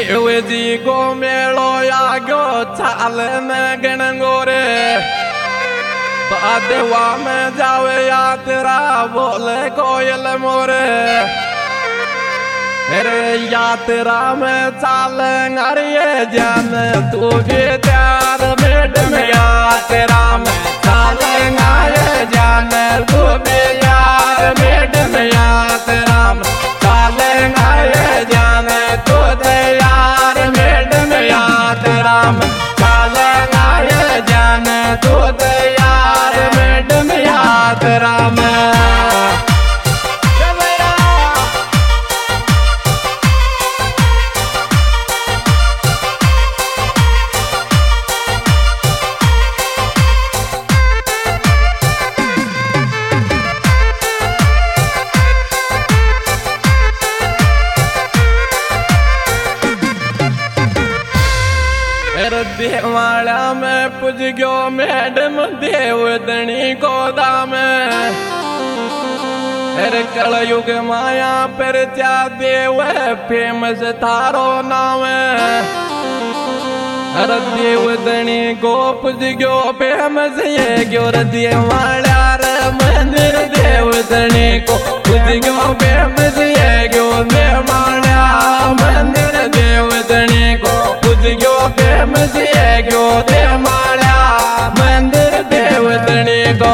देव जी को मेलो आगो चाल न गणगोरे देवा में जावे यात्रा बोले कोयल मोरे अरे यात्रा में चाल अरे जान तू भी त्यार मैडम यात्रा में चाल जान तू भी यार मैडम यात्रा में चाल जान तू तैयार मैडम यात्रा में चाल जान तू तैयार मैडम यात्रा में देवाड़ा में पुज गयो मैडम देवदनी गोदा में अरे कलयुग माया पर क्या देव फेमस थारो नाम अरे देवदनी गो पुज गयो फेमस ये गयो देवाड़ा मंदिर देवदनी को पुज गयो फेमस ये गयो देवाड़ा मंदिर देवदनी को पुज गयो फेमस ये गयो देवाड़ा मंदिर देवदनी को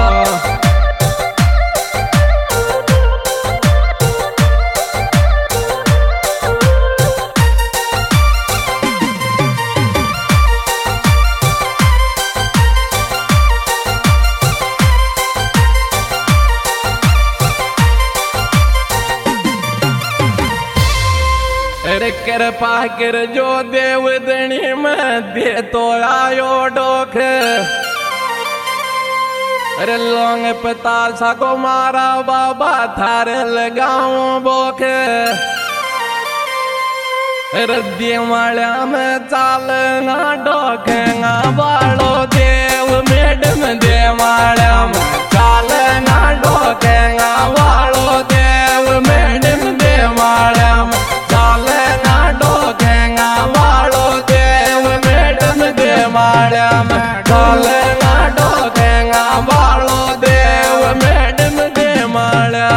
अरे कृपा कर जो देवदनी में दे तो आयो डोख अरे लोंग पता सको मारा बाबा थारे लगाओ बोख अरे देवाड़ा में चालना डोखेगा बालो देव मैडम देवाड़ा में चालना डोखेगा बालो देव मैडम देवाड़ा में चालना डोखेगा बालो देव मैडम देवाड़ा में चालना डोखेगा बालो देव मैडम देवाड़ा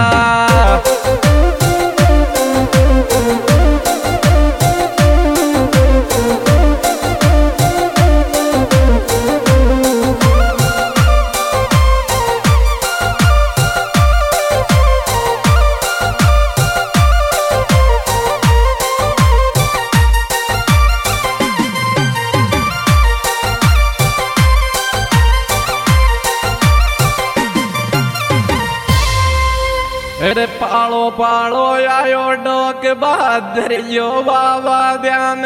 अरे पालो पालो आयो डोक बहादुर यो बाबा ध्यान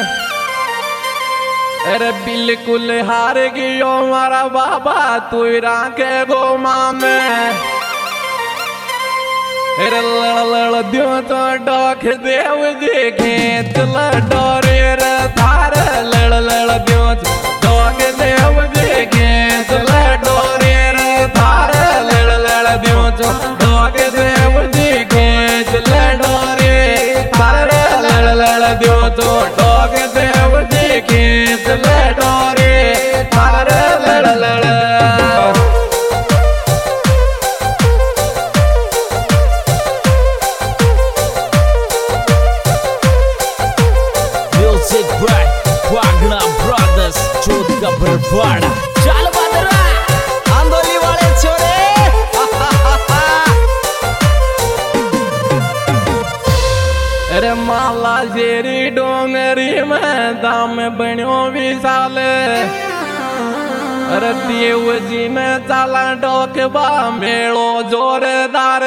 अरे बिल्कुल हार गयो मारा बाबा तू राखे गो में अरे लड़ लड़ दियो तो डोक देव जी खेत लडोरे रे थार लड़ लड़ दियो डोक देव जी खेत लडोरे रे थार लड़ लड़ दियो डोक देव जी खेत लडोरे थार लड़ लड़ दियो तो डोक देव जी खेत लडोरे थार लड़ लड़ चल बदरा आंदोली वाले छोरे अरे माला जेरी डोंगरी में दाम बनो विशाल अरे देव जी ने चाला डोकबा मेलो जोरदार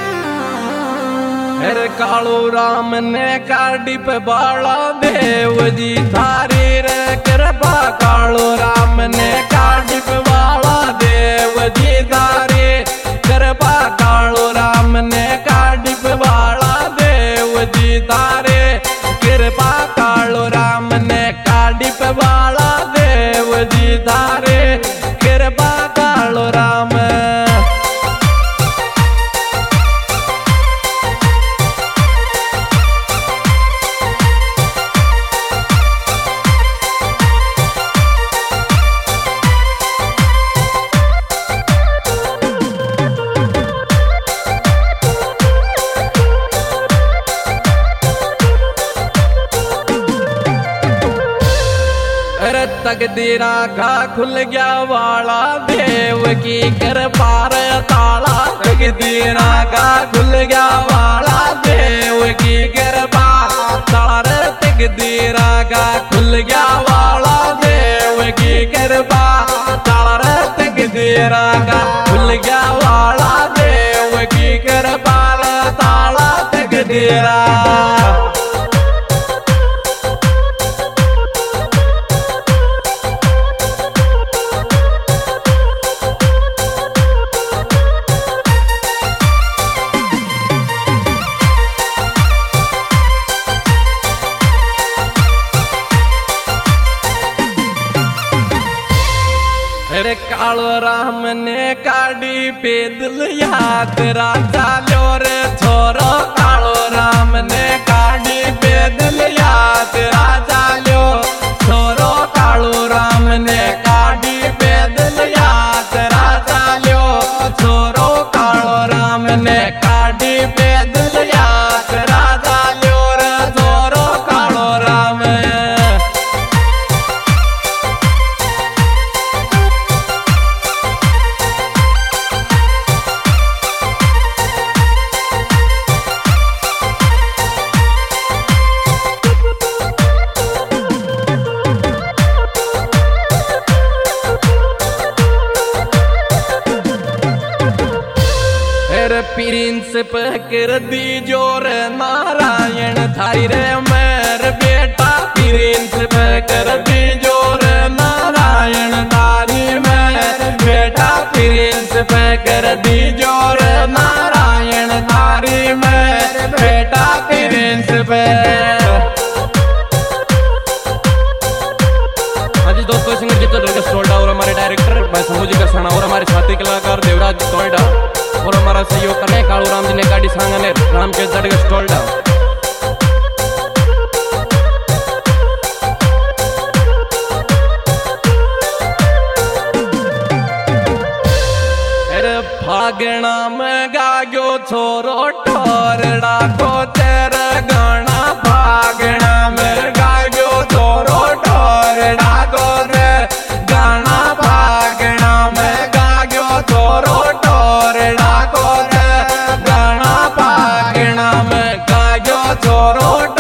अरे कालू राम ने काटी पे बाला देव जी थारी रे कृपा कालू राम ने काटी पे बाला देव जी थारी कृपा कालू राम ने काटी पे बाला देव जी थारे कृपा कालू राम ने काटी पे बाला देव जी थारे कृपा कालू राम तकदीरा का खुल गया वाला देव की कृपा रे ताला। तकदीरा का खुल गया वाला देव की कृपा ताला रे। तकदीरा का खुल गया वाला देव की कृपा ताला रे। तकदीरा का खुल गया वाला देव की कृपा रे ताला। तकदीरा अरे कालो राम ने काढ़ी पैदल यात्रा चालो रे छोरो। कालो राम ने काढ़ी पैदल यात्रा चालो छोरो। कालो राम ने काढ़ी पैदल यात्रा चालो छोरो। कालो राम ने काढ़ी पैदल यात्रा चालो रे छोरो। कालो राम प्रिंस पकड़ दी जोर नारायण थारी रे मेर बेटा। प्रिंस पकड़ दी जोर नारायण थारी मेर बेटा। प्रिंस पकड़ दी जोर नारायण थारी मेर बेटा। प्रिंस पे हाँ जी दोस्तों, सिंगर जितेंद्र स्टोल्डा और हमारे डायरेक्टर भाई समूजी करसाना और हमारे साथी कलाकार देवराज स्टोल्डा और हमारा सहयोग कर रहे हैं कालू राम जी ने काढ़ी सांगने राम के जड़ स्टोल्डा। अरे फागणा में गायो छोरो ठोरड़ा को तेरा गाना। फागणा में गायो छोरो ठोरड़ा को रे गाना। फागणा में गायो छोरो ठोरड़ा को रे गाना। फागणा में गायो छोरो